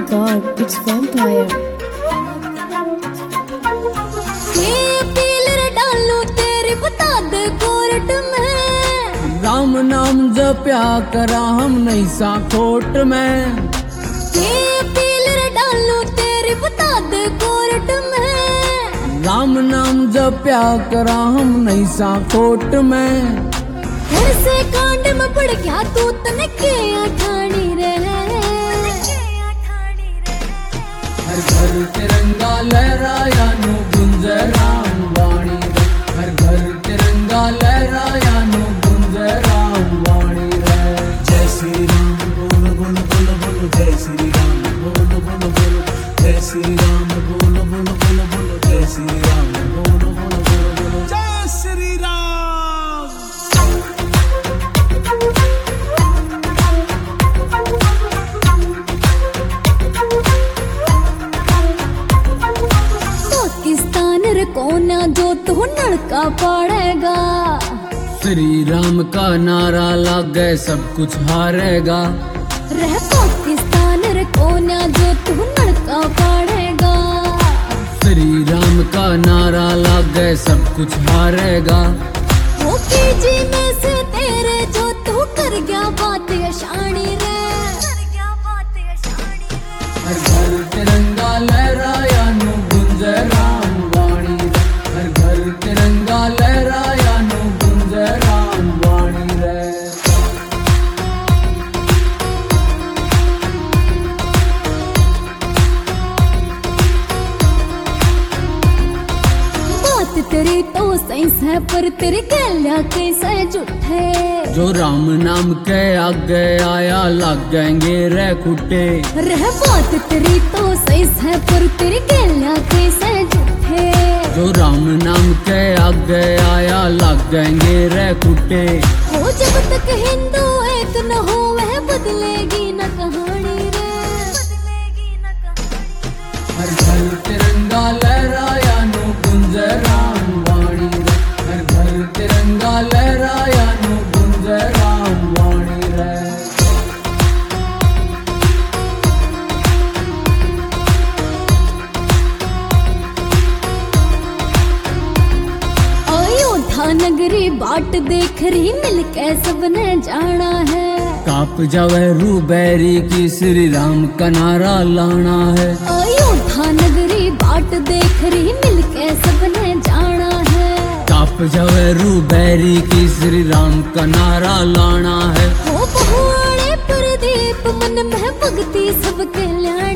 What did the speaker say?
god, it's vampire. Ram नाम जप्या करा हम नहीं सा खोट में। डालू तेरे बता दे कोर्ट में। राम नाम जप्या करा हम नहीं सा खोट में। घर से कांड में पड़ गया तू तने के ठाणी रे। हर घर तिरंगा लहराया नु गुंज राम वाणी रे। हर घर तिरंगा लहराया नु गुंज राम वाणी रे। जय श्री राम बोलो बोलो बोलो बोलो जय श्री राम बोलो बोलो बोलो जय श्री राम बोलो बोलो बोलो बोलो जय श्री राम बोलो बोलो बोलो बोलो जय श्री राम। पाकिस्तान रे कोना जो तू नड़का पड़ेगा। श्री राम का नारा लागे सब कुछ हारेगा। रह पाकिस्तान रे कोना जो तू नड़का पड़ेगा। श्री राम का नारा लागे सब कुछ हारेगा। वो कीजी में से तेरे जो तू कर गया बात शानी रे। हर घर तिरंगा लहराया नु गुंज राम वाणी रे। हर घर तिरंगा लहराया नु गुंज राम वाणी रे। बात तेरी तो सही है पर तेरे गल्या कैसे झूठे। जो राम नाम के आगे आया लगेंगे रे खुटे। रह बात तेरी तो सही है पर तेरे गल्या कैसे झूठे। जो राम नाम के आगे आया लगेंगे रे खुटे। वो जब तक हिंदू एक न हो वह बदलेगी न कहानी रे। हर घर तिरंगा लहराया नु गुंज राम वाणी रे। हर घर तिरंगा लहराया नु गुंज राम वाणी रे। अयोध्या नगरी बाट देख रही मिलके सबने जाना है। काप जावे रूबेरी की श्री राम का नारा लाना है। अयोध्या नगरी बाट देख रही मिलके सबने जाना है। काप जावे रूबेरी की श्री राम का नारा लाना है। हो बहुआड़े प्रदीप मन में भक्ति सब कल्याण